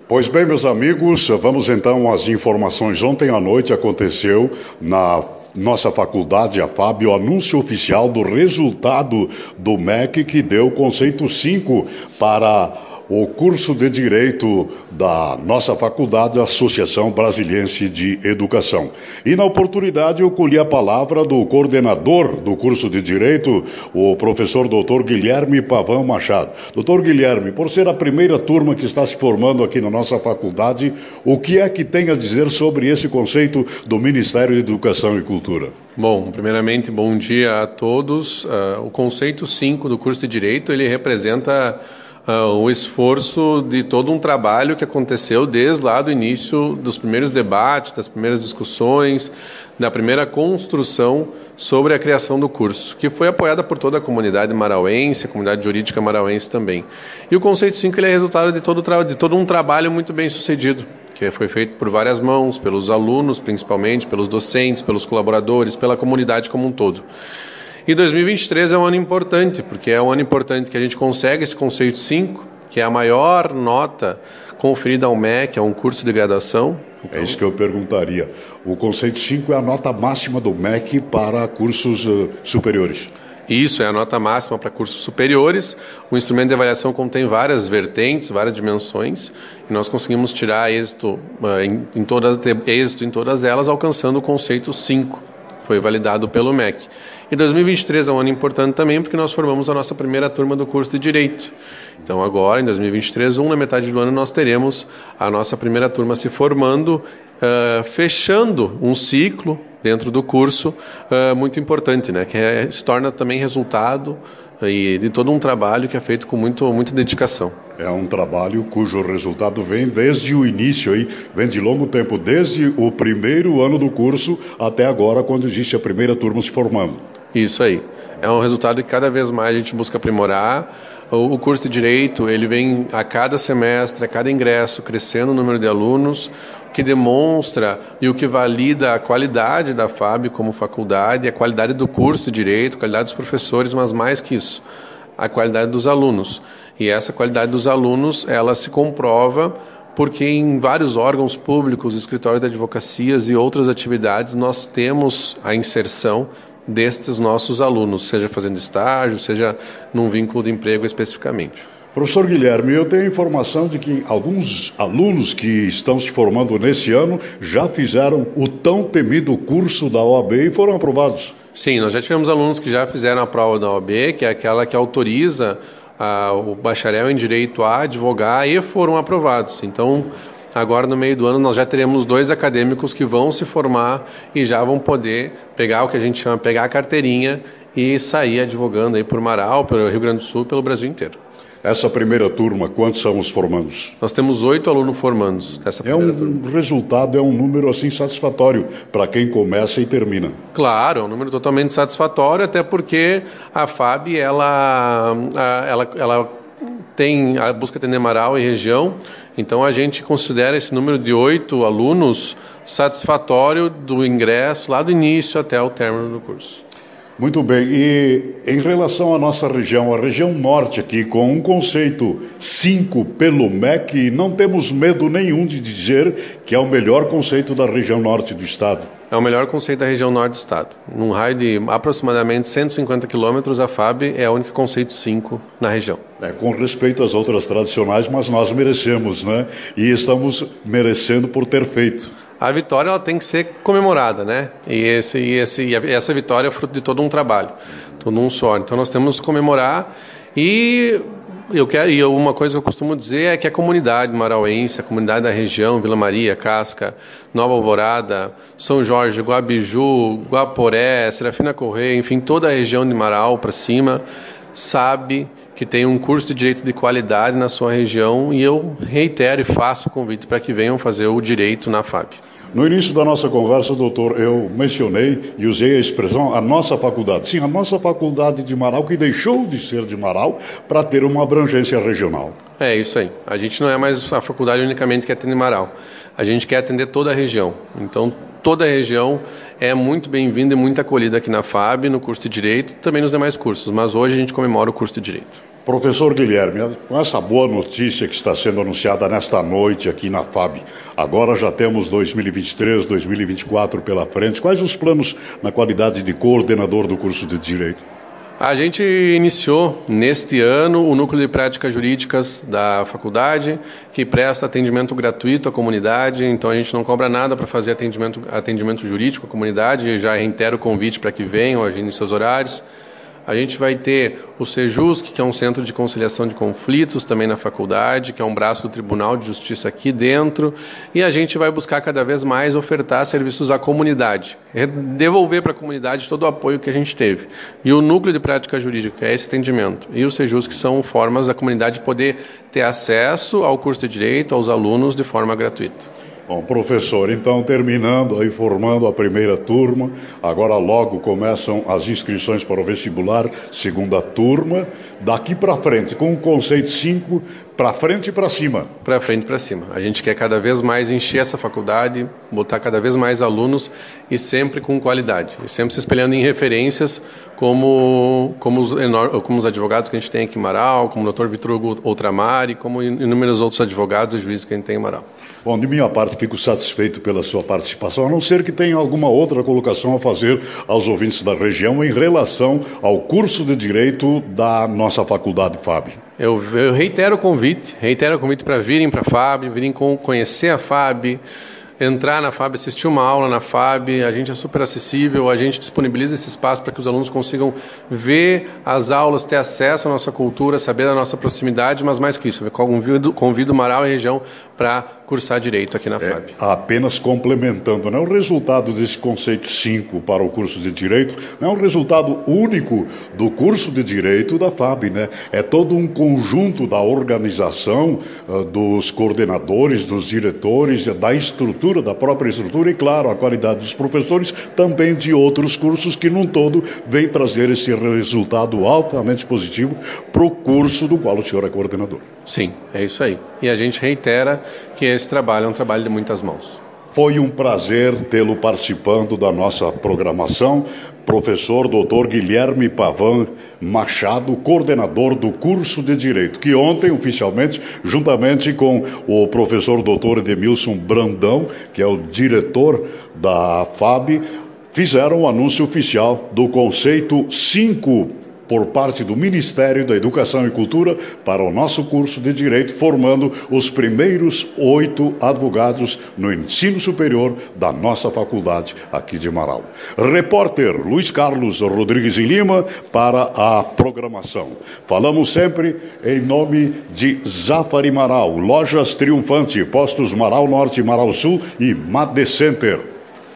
Pois bem, meus amigos, vamos então às informações. Ontem à noite aconteceu na nossa faculdade, a FAB, o anúncio oficial do resultado do MEC, que deu conceito 5 para o curso de Direito da nossa faculdade, a Associação Brasiliense de Educação. E na oportunidade eu colhi a palavra do coordenador do curso de Direito, o professor Dr. Guilherme Pavão Machado. Dr. Guilherme, por ser a primeira turma que está se formando aqui na nossa faculdade, o que é que tem a dizer sobre esse conceito do Ministério de Educação e Cultura? Bom, primeiramente, bom dia a todos. O conceito 5 do curso de Direito, ele representa o esforço de todo um trabalho que aconteceu desde lá do início dos primeiros debates, das primeiras discussões, da primeira construção sobre a criação do curso, que foi apoiada por toda a comunidade marauense, a comunidade jurídica marauense também. E o conceito 5 ele é resultado de todo um trabalho muito bem sucedido, que foi feito por várias mãos, pelos alunos principalmente, pelos docentes, pelos colaboradores, pela comunidade como um todo. E 2023 é um ano importante, porque é um ano importante que a gente consegue esse conceito 5, que é a maior nota conferida ao MEC, a um curso de graduação. É isso que eu perguntaria. O conceito 5 é a nota máxima do MEC para cursos superiores. Isso, é a nota máxima para cursos superiores. O instrumento de avaliação contém várias vertentes, várias dimensões, e nós conseguimos tirar êxito em todas elas, alcançando o conceito 5. Foi validado pelo MEC. E 2023 é um ano importante também, porque nós formamos a nossa primeira turma do curso de Direito. Então agora, em 2023, na metade do ano, nós teremos a nossa primeira turma se formando, fechando um ciclo dentro do curso muito importante, né? Que se torna também resultado de todo um trabalho que é feito com muita dedicação. É um trabalho cujo resultado vem desde o início, vem de longo tempo, desde o primeiro ano do curso até agora, quando existe a primeira turma se formando. Isso aí. É um resultado que cada vez mais a gente busca aprimorar. O curso de Direito, ele vem a cada semestre, a cada ingresso, crescendo o número de alunos, o que demonstra e o que valida a qualidade da FAB como faculdade, a qualidade do curso de Direito, a qualidade dos professores, mas mais que isso, a qualidade dos alunos. E essa qualidade dos alunos, ela se comprova porque em vários órgãos públicos, escritórios de advocacias e outras atividades, nós temos a inserção destes nossos alunos, seja fazendo estágio, seja num vínculo de emprego especificamente. Professor Guilherme, eu tenho informação de que alguns alunos que estão se formando nesse ano já fizeram o tão temido curso da OAB e foram aprovados. Sim, nós já tivemos alunos que já fizeram a prova da OAB, que é aquela que autoriza o bacharel em Direito a advogar, e foram aprovados. Então, agora no meio do ano nós já teremos 2 acadêmicos que vão se formar e já vão poder pegar o que a gente chama, pegar a carteirinha e sair advogando aí por Marau, pelo Rio Grande do Sul, pelo Brasil inteiro. Essa primeira turma, quantos são os formandos? Nós temos 8 alunos formandos nessa primeira turma. Resultado, é um número assim satisfatório para quem começa e termina. Claro, é um número totalmente satisfatório, até porque a FAB, ela tem a busca atender Marau e região, então a gente considera esse número de 8 alunos satisfatório do ingresso lá do início até o término do curso. Muito bem, e em relação à nossa região, a região norte aqui, com um conceito 5 pelo MEC, não temos medo nenhum de dizer que é o melhor conceito da região norte do estado. É o melhor conceito da região norte do estado. Num raio de aproximadamente 150 quilômetros, a FAB é a única conceito 5 na região. Com respeito às outras tradicionais, mas nós merecemos, né? E estamos merecendo por ter feito. A vitória ela tem que ser comemorada, né? E essa vitória é fruto de todo um trabalho, todo um suor. Então nós temos que comemorar e uma coisa que eu costumo dizer é que a comunidade marauense, a comunidade da região, Vila Maria, Casca, Nova Alvorada, São Jorge, Guabiju, Guaporé, Serafina Correia, enfim, toda a região de Marau para cima, sabe que tem um curso de Direito de qualidade na sua região, e eu reitero e faço o convite para que venham fazer o Direito na FAB. No início da nossa conversa, doutor, eu mencionei e usei a expressão a nossa faculdade. Sim, a nossa faculdade de Marau, que deixou de ser de Marau para ter uma abrangência regional. É isso aí. A gente não é mais a faculdade unicamente que atende Marau. A gente quer atender toda a região. Então, toda a região é muito bem-vinda e muito acolhida aqui na FAB, no curso de Direito e também nos demais cursos. Mas hoje a gente comemora o curso de Direito. Professor Guilherme, com essa boa notícia que está sendo anunciada nesta noite aqui na FAB, agora já temos 2023, 2024 pela frente. Quais os planos na qualidade de coordenador do curso de Direito? A gente iniciou neste ano o Núcleo de Práticas Jurídicas da faculdade, que presta atendimento gratuito à comunidade, então a gente não cobra nada para fazer atendimento jurídico à comunidade. Já reitero o convite para que venham, agirem seus horários. A gente vai ter o Sejusc, que é um centro de conciliação de conflitos também na faculdade, que é um braço do Tribunal de Justiça aqui dentro, e a gente vai buscar cada vez mais ofertar serviços à comunidade, devolver para a comunidade todo o apoio que a gente teve. E o Núcleo de Prática Jurídica é esse atendimento, e o Sejusc são formas da comunidade poder ter acesso ao curso de Direito, aos alunos, de forma gratuita. Bom, professor, então terminando aí, formando a primeira turma, agora logo começam as inscrições para o vestibular, segunda turma, daqui para frente, com o conceito 5, para frente e para cima. Para frente e para cima. A gente quer cada vez mais encher essa faculdade, botar cada vez mais alunos e sempre com qualidade, e sempre se espelhando em referências como os advogados que a gente tem aqui em Marau, como o Dr. Vitor Hugo Outramari, como inúmeros outros advogados e juízes que a gente tem em Marau. Bom, de minha parte, fico satisfeito pela sua participação, a não ser que tenha alguma outra colocação a fazer aos ouvintes da região em relação ao curso de Direito da nossa faculdade FAB. Eu reitero o convite para virem para a FAB, virem conhecer a FAB, entrar na FAB, assistir uma aula na FAB. A gente é super acessível, a gente disponibiliza esse espaço para que os alunos consigam ver as aulas, ter acesso à nossa cultura, saber da nossa proximidade, mas mais que isso, convido o Marau e a região para cursar Direito aqui na FAB. Apenas complementando, né? O resultado desse conceito 5 para o curso de Direito não é um resultado único do curso de Direito da FAB, né? É todo um conjunto da organização, dos coordenadores, dos diretores, da estrutura, da própria estrutura e, claro, a qualidade dos professores, também de outros cursos que, num todo, vem trazer esse resultado altamente positivo para o curso do qual o senhor é coordenador. Sim, é isso aí. E a gente reitera que esse trabalho é um trabalho de muitas mãos. Foi um prazer tê-lo participando da nossa programação. Professor Dr. Guilherme Pavan Machado, coordenador do curso de Direito, que ontem, oficialmente, juntamente com o professor Dr. Edemilson Brandão, que é o diretor da FAB, fizeram o anúncio oficial do conceito 5 por parte do Ministério da Educação e Cultura para o nosso curso de Direito, formando os primeiros 8 advogados no ensino superior da nossa faculdade aqui de Marau. Repórter Luiz Carlos Rodrigues e Lima para a programação. Falamos sempre em nome de Zafari Marau, Lojas Triunfante, Postos Marau Norte, Marau Sul e Made Center.